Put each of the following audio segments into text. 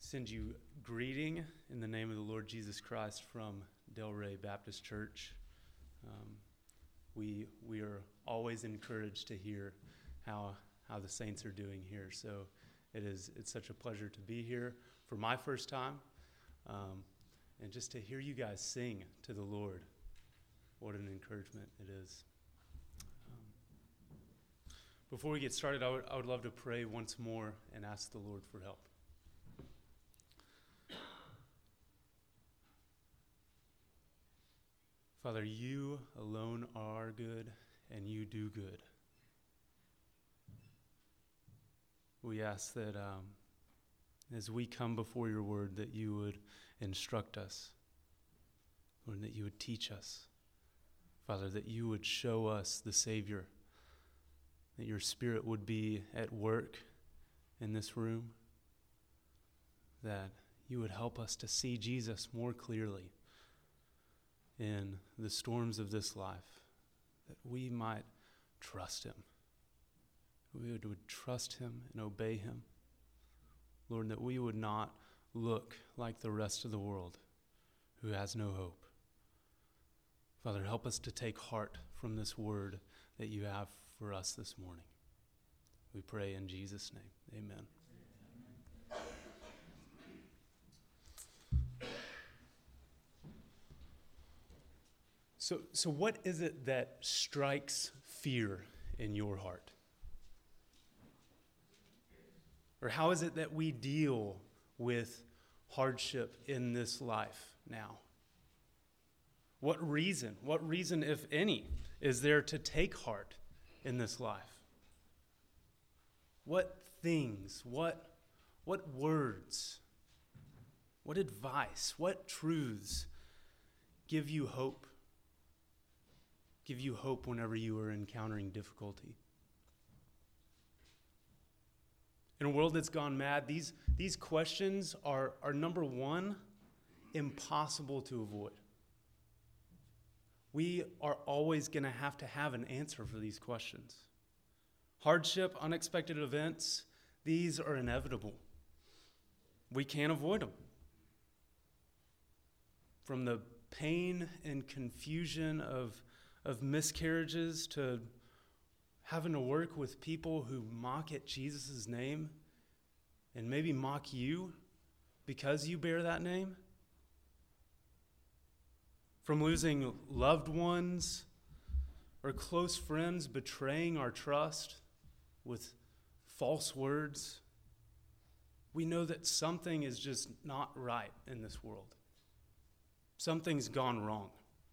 Send you greeting in the name of the Lord Jesus Christ from Delray Baptist Church. We are always encouraged to hear how the saints are doing here. So it's such a pleasure to be here for my first time, and just to hear you guys sing to the Lord. What an encouragement it is. Before we get started, I would love to pray once more and ask the Lord for help. Father, you alone are good, and you do good. We ask that as we come before your word, that you would instruct us, Lord, that you would teach us. Father, that you would show us the Savior, that your Spirit would be at work in this room, that you would help us to see Jesus more clearly in the storms of this life, that we might trust him. We would trust him and obey him. Lord, that we would not look like the rest of the world who has no hope. Father, help us to take heart from this word that you have for us this morning. We pray in Jesus' name. Amen. So what is it that strikes fear in your heart? Or how is it that we deal with hardship in this life now? What reason, if any, is there to take heart in this life? What things, what words, what advice, what truths give you hope? Give you hope whenever you are encountering difficulty. In a world that's gone mad, these questions are number one, impossible to avoid. We are always going to have an answer for these questions. Hardship, unexpected events, these are inevitable. We can't avoid them. From the pain and confusion of miscarriages to having to work with people who mock at Jesus' name and maybe mock you because you bear that name. From losing loved ones or close friends betraying our trust with false words. We know that something is just not right in this world. Something's gone wrong.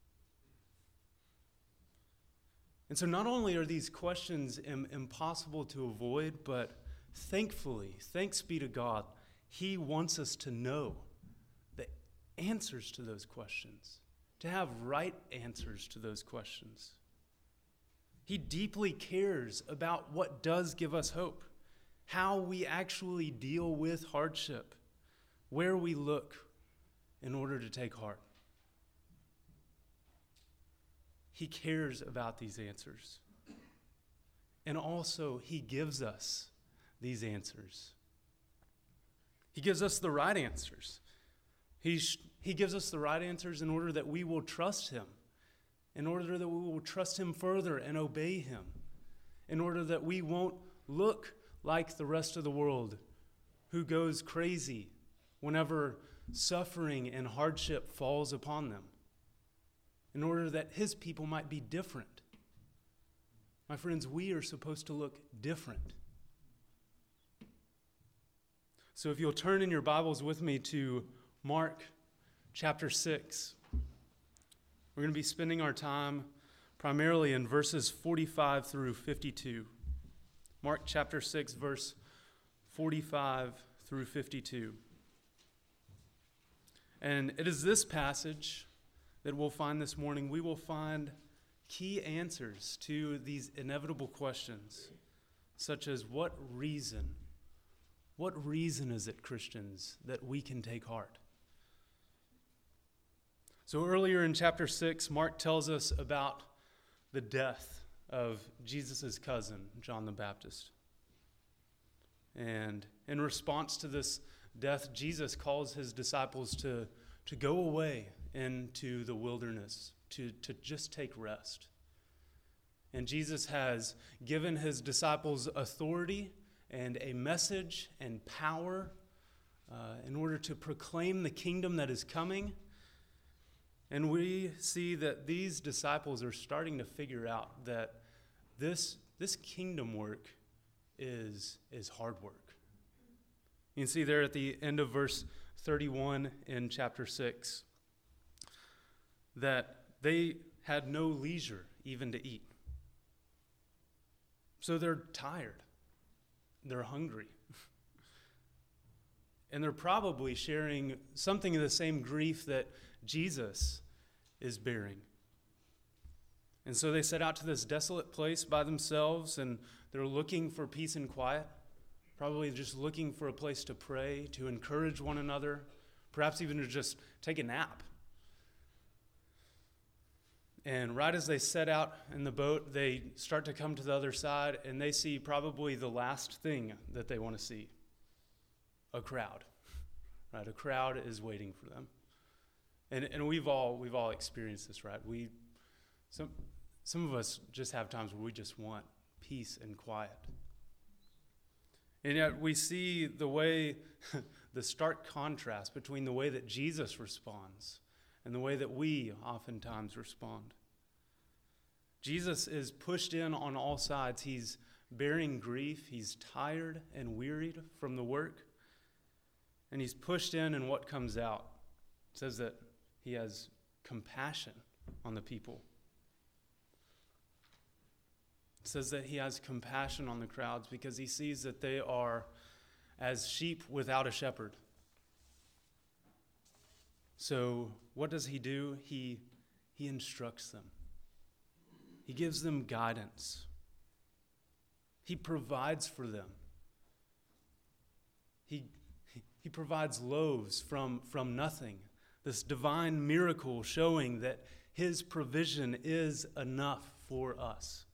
And so not only are these questions impossible to avoid, but thankfully, thanks be to God, he wants us to know the answers to those questions, to have right answers to those questions. He deeply cares about what does give us hope, how we actually deal with hardship, where we look in order to take heart. He cares about these answers. And also, he gives us these answers. He gives us the right answers. He gives us the right answers in order that we will trust him, in order that we will trust him further and obey him, in order that we won't look like the rest of the world who goes crazy whenever suffering and hardship falls upon them, in order that his people might be different. My friends, we are supposed to look different. So if you'll turn in your Bibles with me to Mark chapter 6. We're going to be spending our time primarily in verses 45 through 52. Mark chapter 6, verse 45 through 52. And it is this passage that we'll find this morning. We will find key answers to these inevitable questions, such as what reason is it, Christians, that we can take heart? So earlier in chapter 6, Mark tells us about the death of Jesus' cousin, John the Baptist. And in response to this death, Jesus calls his disciples to go away into the wilderness, to just take rest. And Jesus has given his disciples authority and a message and power in order to proclaim the kingdom that is coming. And we see that these disciples are starting to figure out that this kingdom work is hard work. You can see there at the end of verse 31 in chapter 6 that they had no leisure even to eat. So they're tired. They're hungry. And they're probably sharing something of the same grief that Jesus is bearing. And so they set out to this desolate place by themselves, and they're looking for peace and quiet, probably just looking for a place to pray, to encourage one another, perhaps even to just take a nap. And right as they set out in the boat, they start to come to the other side, and they see probably the last thing that they want to see. A crowd, right? A crowd is waiting for them. And we've all experienced this, right? Some of us just have times where we just want peace and quiet. And yet we see the stark contrast between the way that Jesus responds and the way that we oftentimes respond. Jesus is pushed in on all sides. He's bearing grief. He's tired and wearied from the work. And he's pushed in, and what comes out? It says that he has compassion on the people. It says that he has compassion on the crowds because he sees that they are as sheep without a shepherd. So what does he do? He instructs them. He gives them guidance. He provides for them. He provides loaves from nothing. This divine miracle showing that his provision is enough for us.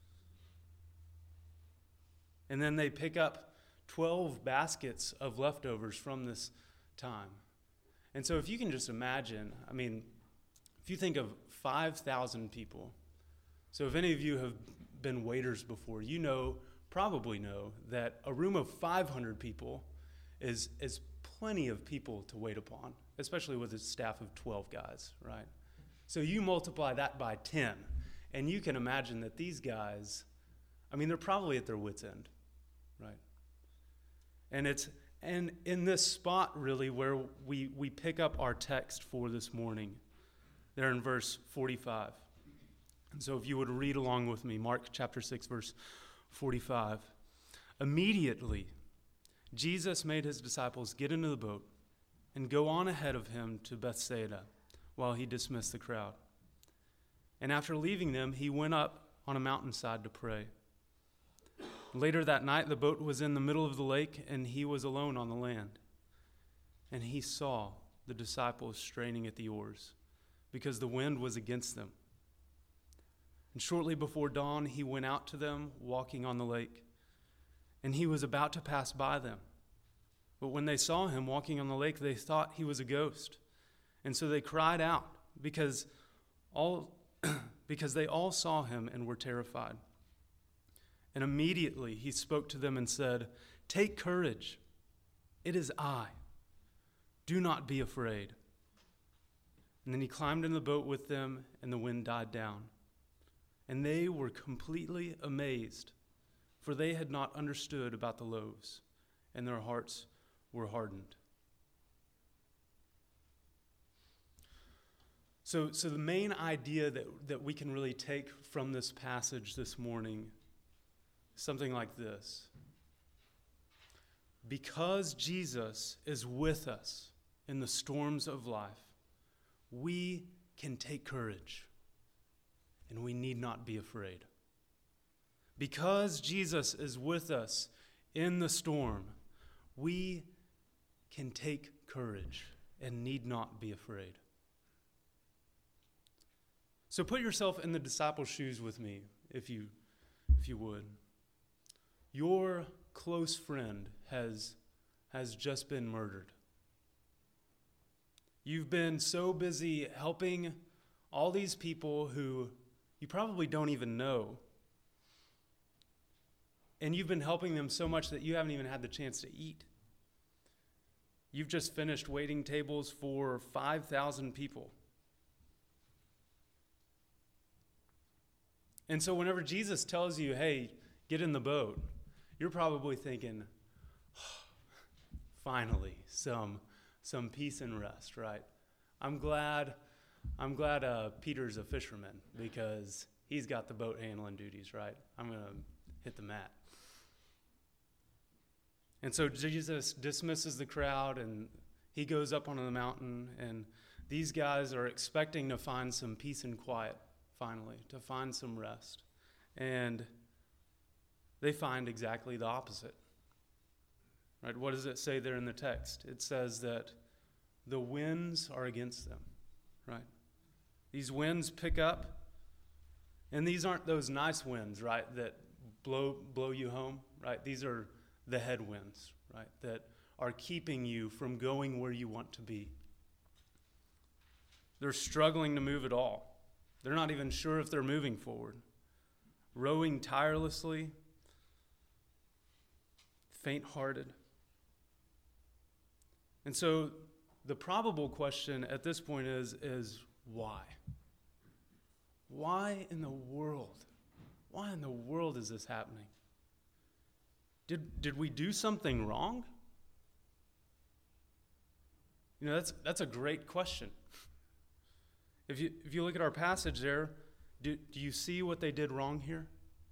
And then they pick up 12 baskets of leftovers from this time. And so if you can just imagine, if you think of 5,000 people, so if any of you have been waiters before, you probably know that a room of 500 people is plenty of people to wait upon, especially with a staff of 12 guys, right? So you multiply that by 10, and you can imagine that these guys, they're probably at their wits' end, right? And in this spot, really, where we pick up our text for this morning, there in verse 45. And so if you would read along with me, Mark chapter 6, verse 45. Immediately, Jesus made his disciples get into the boat and go on ahead of him to Bethsaida while he dismissed the crowd. And after leaving them, he went up on a mountainside to pray. Later that night, the boat was in the middle of the lake, and he was alone on the land. And he saw the disciples straining at the oars because the wind was against them. And shortly before dawn, he went out to them, walking on the lake. And he was about to pass by them. But when they saw him walking on the lake, they thought he was a ghost. And so they cried out because they all saw him and were terrified. And immediately he spoke to them and said, "Take courage. It is I. Do not be afraid." And then he climbed in the boat with them, and the wind died down. And they were completely amazed, for they had not understood about the loaves, and their hearts were hardened. So the main idea that we can really take from this passage this morning is something like this. Because Jesus is with us in the storms of life, we can take courage, and we need not be afraid. Because Jesus is with us in the storm, we can take courage and need not be afraid. So put yourself in the disciples' shoes with me, if you would. Your close friend has has just been murdered. You've been so busy helping all these people who you probably don't even know. And you've been helping them so much that you haven't even had the chance to eat. You've just finished waiting tables for 5,000 people. And so whenever Jesus tells you, hey, get in the boat, you're probably thinking, oh, finally, some peace and rest, right? I'm glad Peter's a fisherman because he's got the boat handling duties, right? I'm going to hit the mat. And so Jesus dismisses the crowd and he goes up onto the mountain, and these guys are expecting to find some peace and quiet, finally, to find some rest. And they find exactly the opposite. Right? What does it say there in the text? It says that the winds are against them, right? These winds pick up, and these aren't those nice winds, right, that blow you home, right? These are the headwinds, right, that are keeping you from going where you want to be. They're struggling to move at all. They're not even sure if they're moving forward. Rowing tirelessly, faint-hearted. And so the probable question at this point is why? Why in the world? Why in the world is this happening? Did we do something wrong? You know, that's a great question. If you look at our passage there, do you see what they did wrong here?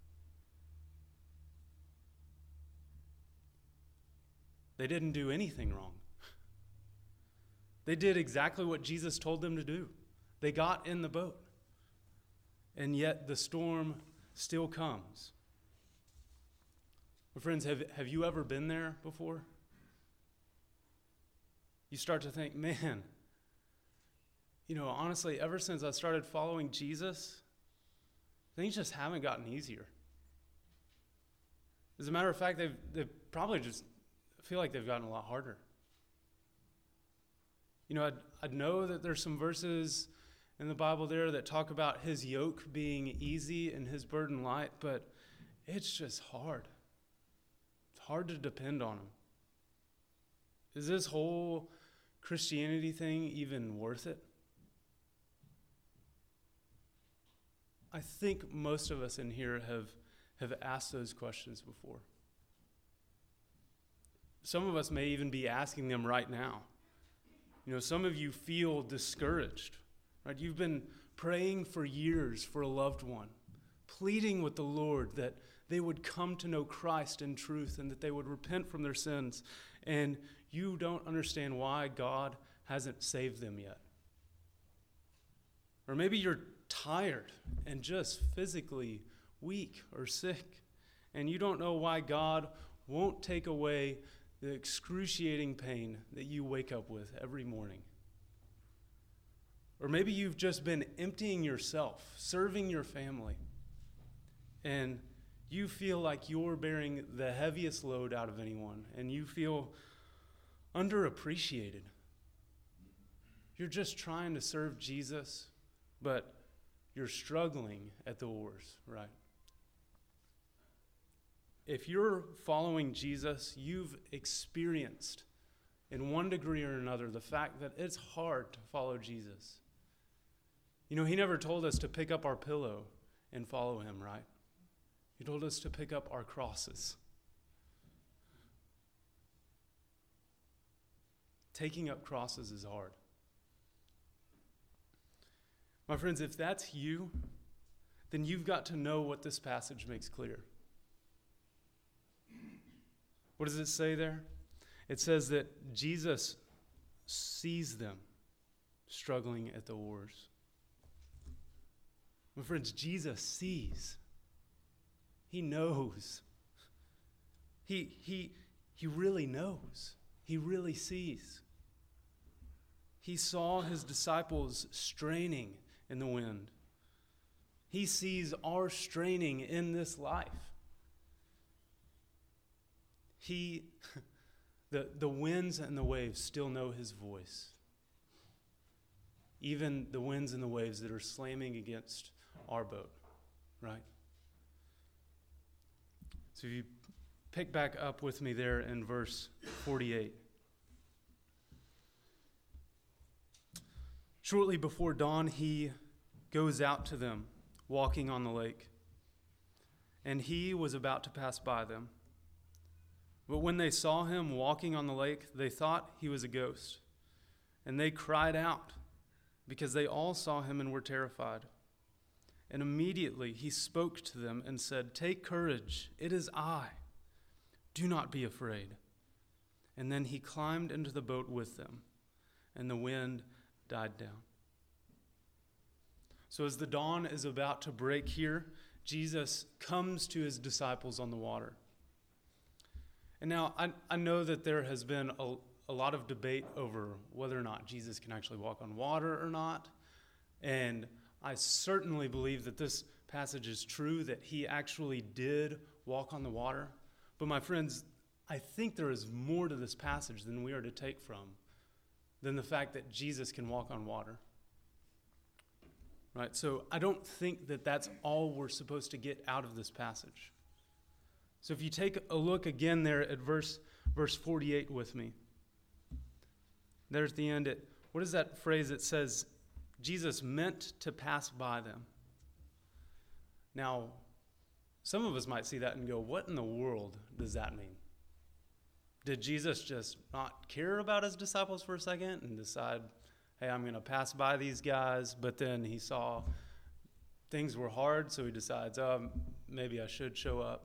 They didn't do anything wrong. They did exactly what Jesus told them to do. They got in the boat. And yet the storm still comes. Well, friends, have you ever been there before? You start to think, man, you know, honestly, ever since I started following Jesus, things just haven't gotten easier. As a matter of fact, they've probably just feel like they've gotten a lot harder. You know, I'd know that there's some verses in the Bible there that talk about his yoke being easy and his burden light, but it's just hard. It's hard to depend on him. Is this whole Christianity thing even worth it? I think most of us in here have asked those questions before. Some of us may even be asking them right now. You know, some of you feel discouraged, right? You've been praying for years for a loved one, pleading with the Lord that they would come to know Christ in truth and that they would repent from their sins, and you don't understand why God hasn't saved them yet. Or maybe you're tired and just physically weak or sick, and you don't know why God won't take away the excruciating pain that you wake up with every morning. Or maybe you've just been emptying yourself, serving your family, and you feel like you're bearing the heaviest load out of anyone, and you feel underappreciated. You're just trying to serve Jesus, but you're struggling at the oars, right? If you're following Jesus, you've experienced in one degree or another the fact that it's hard to follow Jesus. You know, he never told us to pick up our pillow and follow him, right? He told us to pick up our crosses. Taking up crosses is hard. My friends, if that's you, then you've got to know what this passage makes clear. What does it say there? It says that Jesus sees them struggling at the oars. My friends, Jesus sees. He knows. He really knows. He really sees. He saw his disciples straining in the wind. He sees our straining in this life. He The winds and the waves still know his voice. Even the winds and the waves that are slamming against our boat, right? So if you pick back up with me there in verse 48. Shortly before dawn, he goes out to them, walking on the lake. And he was about to pass by them. But when they saw him walking on the lake, they thought he was a ghost. And they cried out, because they all saw him and were terrified. And immediately he spoke to them and said, "Take courage, it is I. Do not be afraid." And then he climbed into the boat with them, and the wind died down. So as the dawn is about to break here, Jesus comes to his disciples on the water. And now I know that there has been a lot of debate over whether or not Jesus can actually walk on water or not. And I certainly believe that this passage is true, that he actually did walk on the water. But my friends, I think there is more to this passage than we are to take from than the fact that Jesus can walk on water. Right? So I don't think that that's all we're supposed to get out of this passage. So if you take a look again there at verse 48 with me. There's the end. What is that phrase that says, Jesus meant to pass by them? Now, some of us might see that and go, what in the world does that mean? Did Jesus just not care about his disciples for a second and decide, hey, I'm going to pass by these guys, but then he saw things were hard, so he decides, maybe I should show up.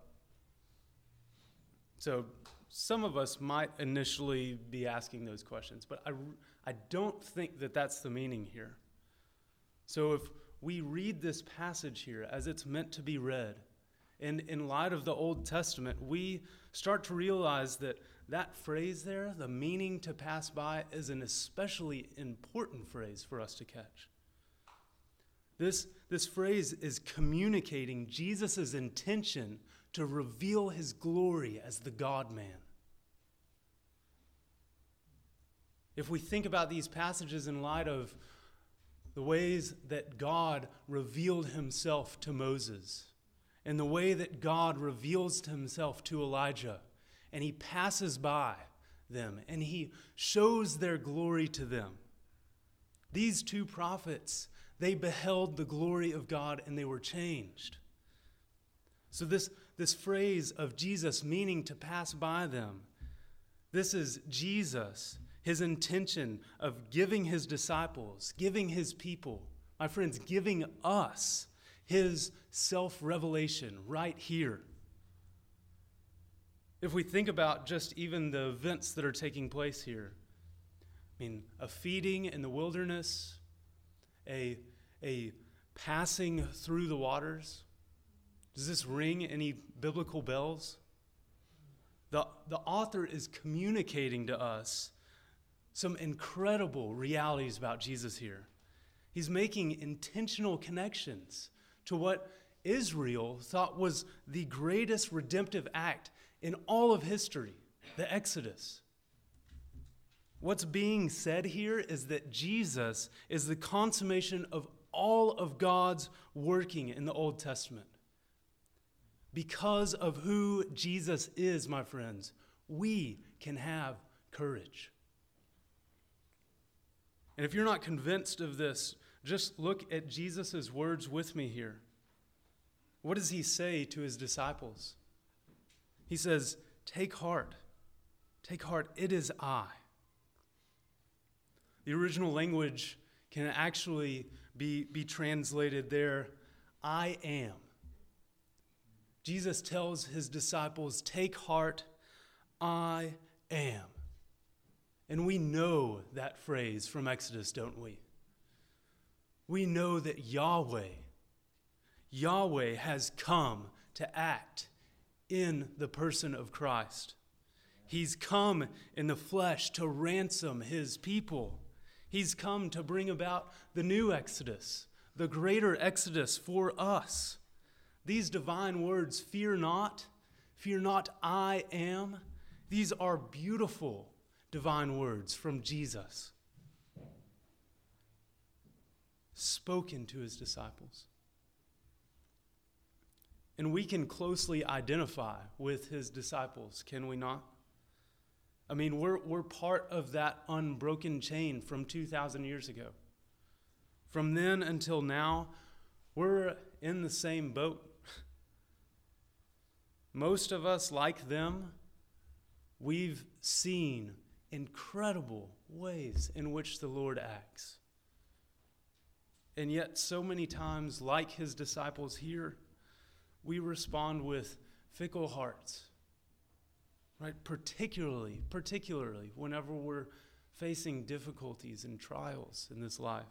So some of us might initially be asking those questions, but I don't think that that's the meaning here. So if we read this passage here as it's meant to be read, and in light of the Old Testament, we start to realize that that phrase there, the meaning to pass by, is an especially important phrase for us to catch. This phrase is communicating Jesus' intention to reveal his glory as the God-man. If we think about these passages in light of the ways that God revealed himself to Moses, and the way that God reveals himself to Elijah, and he passes by them, and he shows their glory to them. These two prophets, they beheld the glory of God, and they were changed. So this phrase of Jesus meaning to pass by them, this is Jesus, his intention of giving his disciples, giving his people, my friends, giving us his self-revelation right here. If we think about just even the events that are taking place here, I mean, a feeding in the wilderness, a passing through the waters, does this ring any biblical bells? The author is communicating to us some incredible realities about Jesus here. He's making intentional connections to what Israel thought was the greatest redemptive act in all of history, the Exodus. What's being said here is that Jesus is the consummation of all of God's working in the Old Testament. Because of who Jesus is, my friends, we can have courage. And if you're not convinced of this, just look at Jesus' words with me here. What does he say to his disciples? He says, take heart, it is I. The original language can actually be translated there, I am. Jesus tells his disciples, take heart, I am. And we know that phrase from Exodus, don't we? We know that Yahweh has come to act in the person of Christ. He's come in the flesh to ransom his people. He's come to bring about the new Exodus, the greater Exodus for us. These divine words, fear not, I am, These are beautiful divine words from Jesus, spoken to his disciples. And we can closely identify with his disciples, can we not? I mean, we're part of that unbroken chain from 2,000 years ago. From then until now, we're in the same boat. Most of us, like them, we've seen incredible ways in which the Lord acts. And yet, so many times, like his disciples here, we respond with fickle hearts, right? Particularly whenever we're facing difficulties and trials in this life.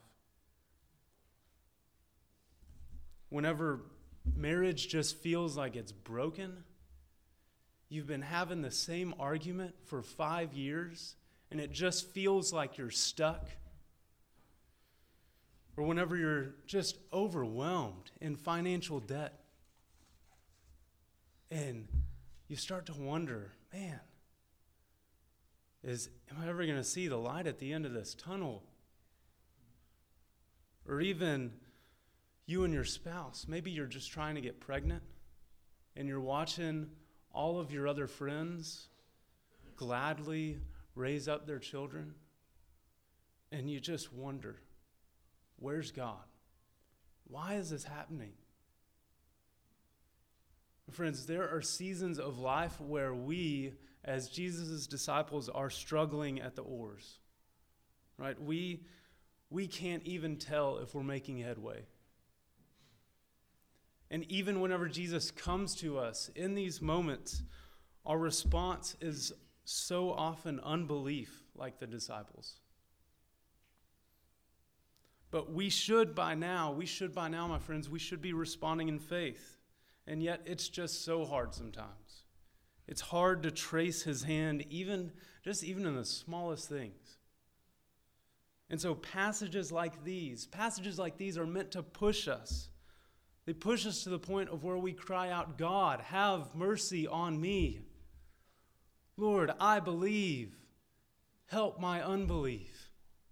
Whenever marriage just feels like it's broken, you've been having the same argument for 5 years, and it just feels like you're stuck. Or whenever you're just overwhelmed in financial debt, and you start to wonder, man, am I ever going to see the light at the end of this tunnel? Or even you and your spouse, maybe you're just trying to get pregnant, and you're watching all of your other friends gladly raise up their children, and you just wonder, where's God? Why is this happening? Friends, there are seasons of life where we, as Jesus' disciples, are struggling at the oars, right? We can't even tell if we're making headway. And even whenever Jesus comes to us in these moments, our response is so often unbelief, like the disciples. But we should by now, my friends, we should be responding in faith. And yet it's just so hard sometimes. It's hard to trace his hand even in the smallest things. And so passages like these are meant to push us. They push us to the point of where we cry out, God, have mercy on me. Lord, I believe. Help my unbelief.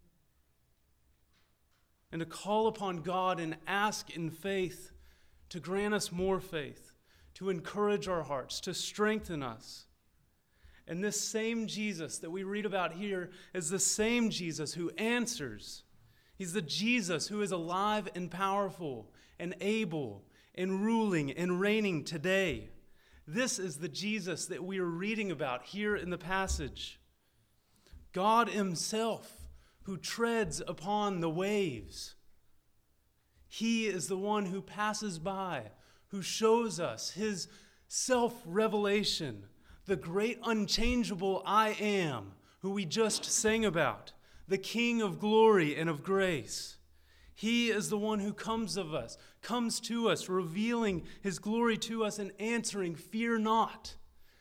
And to call upon God and ask in faith to grant us more faith, to encourage our hearts, to strengthen us. And this same Jesus that we read about here is the same Jesus who answers. He's the Jesus who is alive and powerful and able and ruling and reigning today. This is the Jesus that we are reading about here in the passage. God himself who treads upon the waves. He is the one who passes by, who shows us his self-revelation, the great unchangeable I am, who we just sang about, the King of glory and of grace. He is the one who comes to us, revealing his glory to us and answering, fear not,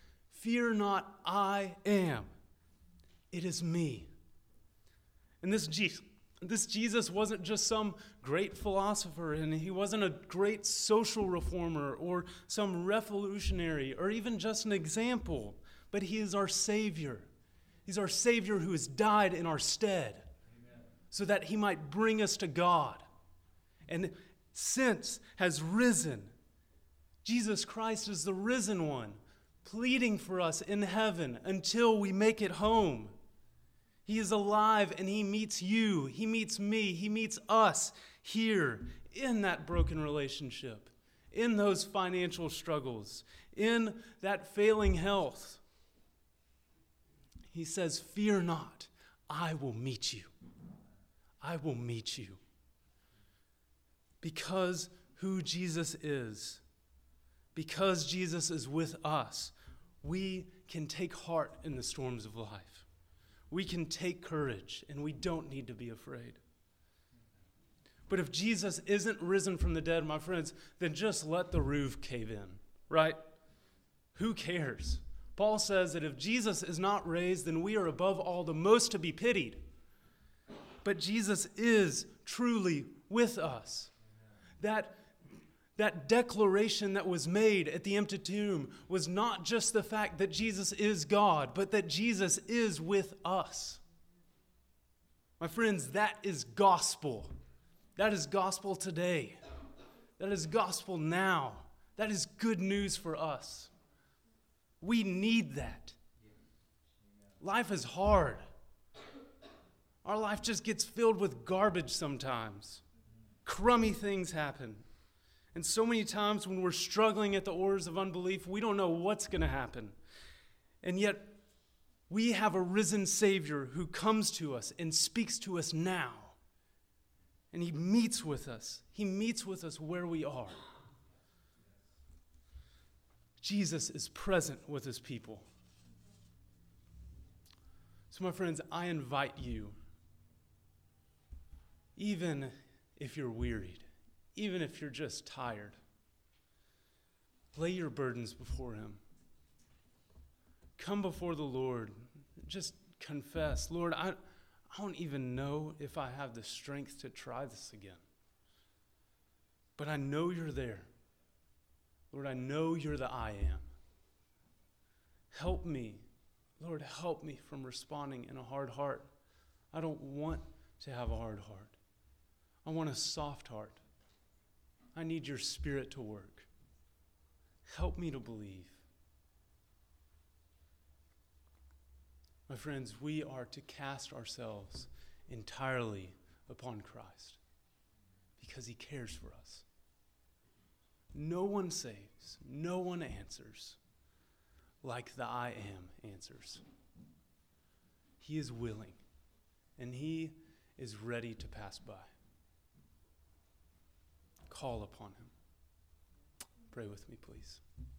I am. It is me. And this Jesus wasn't just some great philosopher, and he wasn't a great social reformer or some revolutionary or even just an example, but he is our Savior. He's our Savior who has died in our stead. Amen. So that he might bring us to God. And since has risen. Jesus Christ is the risen one, pleading for us in heaven until we make it home. He is alive and he meets you, he meets me, he meets us here in that broken relationship, in those financial struggles, in that failing health. He says, fear not, I will meet you. I will meet you. Because who Jesus is, because Jesus is with us, we can take heart in the storms of life. We can take courage, and we don't need to be afraid. But if Jesus isn't risen from the dead, my friends, then just let the roof cave in, right? Who cares? Paul says that if Jesus is not raised, then we are above all the most to be pitied. But Jesus is truly with us. That That declaration that was made at the empty tomb was not just the fact that Jesus is God, but that Jesus is with us. My friends, that is gospel. That is gospel today. That is gospel now. That is good news for us. We need that. Life is hard. Our life just gets filled with garbage sometimes. Crummy things happen. And so many times when we're struggling at the oars of unbelief, we don't know what's going to happen. And yet, we have a risen Savior who comes to us and speaks to us now. And He meets with us. He meets with us where we are. Jesus is present with His people. So, my friends, I invite you, even if you're wearied, even if you're just tired, lay your burdens before Him. Come before the Lord. Just confess, Lord, I don't even know if I have the strength to try this again. But I know You're there. Lord, I know You're the I am. Help me. Lord, help me from responding in a hard heart. I don't want to have a hard heart. I want a soft heart. I need Your Spirit to work. Help me to believe. My friends, we are to cast ourselves entirely upon Christ because He cares for us. No one saves, no one answers like the I am answers. He is willing, and He is ready to pass by. Call upon Him. Pray with me, please.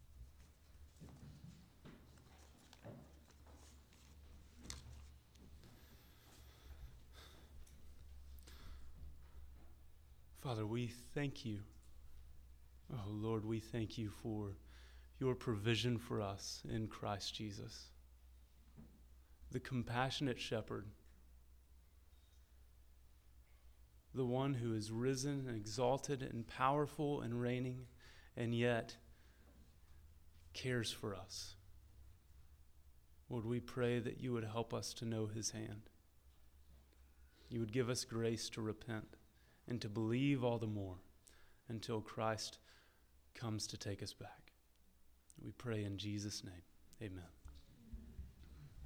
Father, we thank You. Oh, Lord, we thank You for Your provision for us in Christ Jesus. The compassionate shepherd, the one who is risen and exalted and powerful and reigning, and yet cares for us. Lord, we pray that You would help us to know His hand. You would give us grace to repent and to believe all the more until Christ comes to take us back. We pray in Jesus' name. Amen.